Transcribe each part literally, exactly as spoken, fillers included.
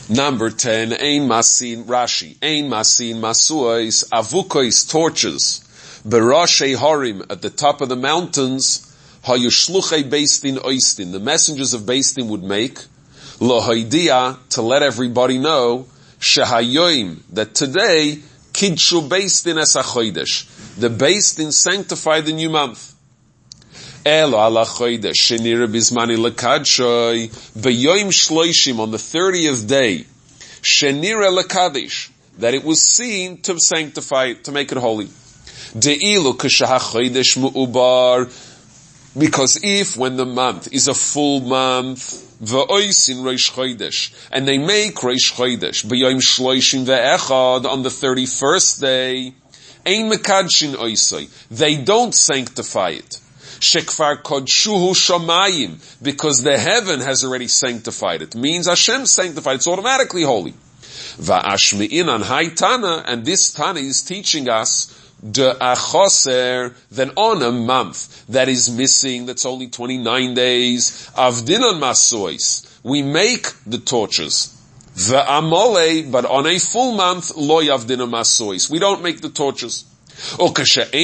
Number ten, Ein Masin, Rashi, Ein Masin Masuais, Avukois, torches, Berashei Harim, at the top of the mountains, Hayushluchei Beistin Oistin, the messengers of Beistin would make, Lohaidia, to let everybody know, Shehayoim, that today, Kidshu Beistin Es HaChodesh, the Beistin sanctified the new month. Elo ala chodesh shenira bizmani lekadshoy beyoim shloishim, on the thirtieth day, shenira lekadish, that it was seen to sanctify it, to make it holy. Deilu kashaha chodesh mu'ubar, because if when the month is a full month, v'oisin reish chodesh, and they make reish chodesh beyoim shloishim ve'echad, on the thirty-first day, ein mekadshin oisoi, they don't sanctify it. Shekfar kodshuhu shamayim, because the heaven has already sanctified it. Means Hashem sanctified, it's automatically holy. Va'ashmi'in an haytana, and this Tana is teaching us de achoser, then on a month that is missing, that's only twenty-nine days, avdinan masois, we make the torches. Va'amole, but on a full month, lo yavdinan masois, we don't make the torches. And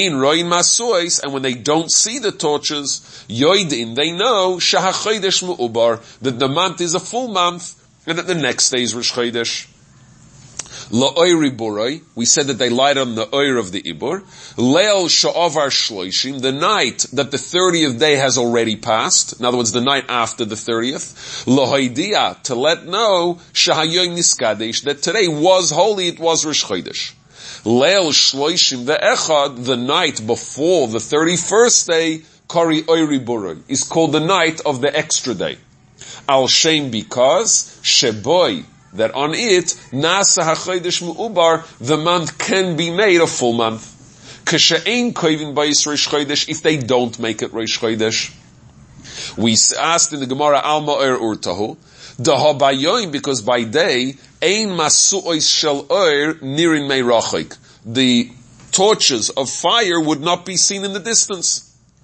when they don't see the torches, yoidin, they know shahachodesh mu'ubar, that the month is a full month, and that the next day is Rosh Chodesh. La'oiri buroi, we said that they light on the oir of the ibur. Leil sha'avar shloishim, the night that the thirtieth day has already passed, in other words, the night after the thirtieth. Lohoidia, to let know shahayoim niskadesh, that today was holy, it was Rosh Chodesh. Leil shloishim ve'echad, the night before the thirty-first day, kari oiri buroi, is called the night of the extra day. Al shem, because sheboy, that on it, nasa hachodesh mu'ubar, the month can be made a full month. Kashe'ein koivin bayis Rosh Chodesh, if they don't make it Rosh Chodesh. We asked in the Gemara, Alma oir urtahu, dahabayoim, because by day, ein masu'os shel oir nirin meirachik, the torches of fire would not be seen in the distance.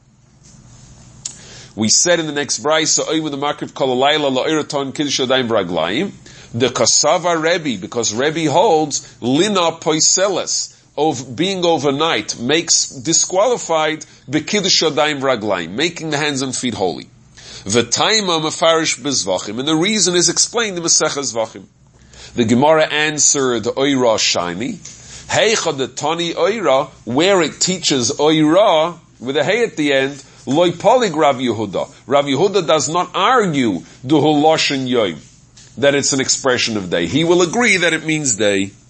We said in the next brayso, oiv the market kol alayla la'iraton kiddush yadayim v'raglayim, the kasava Rebbe, because Rebbe holds lina poiseles, of being overnight, makes disqualified b'kiddush yadayim v'raglayim, making the hands and feet holy. V'taima mefarish bezvachim, and the reason is explained in Maseches Zvachim. The Gemara answered oira shiny, heicha the tani oira, where it teaches oira with a hey at the end, loy polig Rav Yehuda. Rav Yehuda does not argue duhu loshen yoim, that it's an expression of day. He will agree that it means day.